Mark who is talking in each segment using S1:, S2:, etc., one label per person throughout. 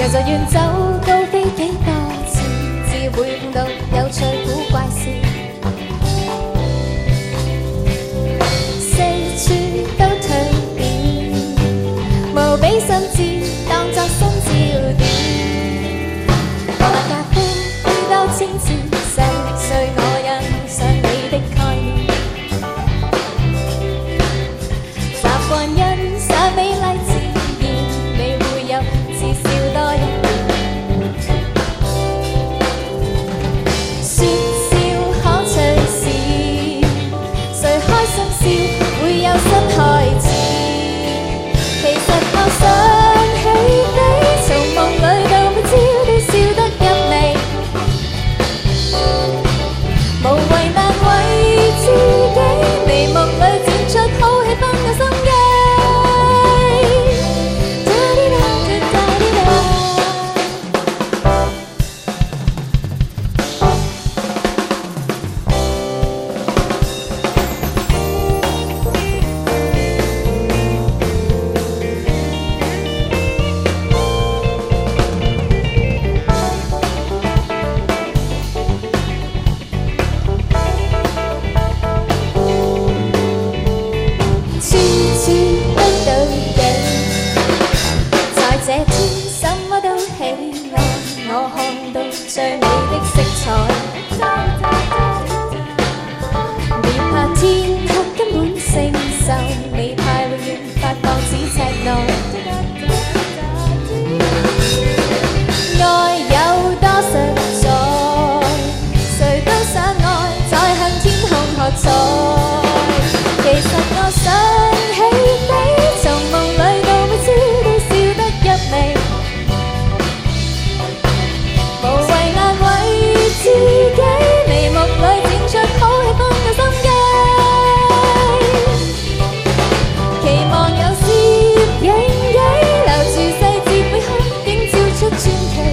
S1: 其實遠走都非幾多次，只會碰到有趣古怪事。四處都蛻變，無比心智當作新焦點。放下咖啡，幾多千次，細碎我印上你的概念。習慣欣賞美麗自然，未會有至少多一點。説笑可隨時，誰開心笑會有新開始。其實我想起你，從夢裏到每朝都笑得入微，無謂難為自己，眉目裏展出好氣氛嘅心機。這天什麼都喜愛，我看到最美的色彩。未怕天黑根本承受，未怕永遠發放似赤道。愛有多實在，誰都想愛，再向天空喝彩。其實我想起你，從夢裏到每朝都笑得入微，無謂難為自己，眉目裏展出好氣氛嘅心機。期望有攝影機，留住細節美好映照出傳奇，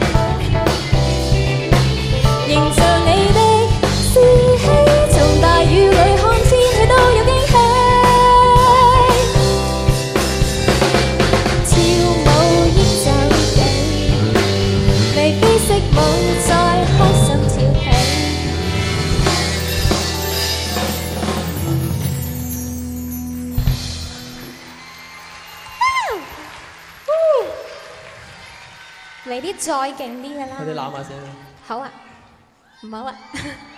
S1: 營造你的士氣，從大雨裏看天氣都有驚喜。跳舞煙酒地，眉飛色舞再開心跳起。嚟啲再勁啲嘅啦！
S2: 佢哋攬下先。
S1: 好啊，唔好啊。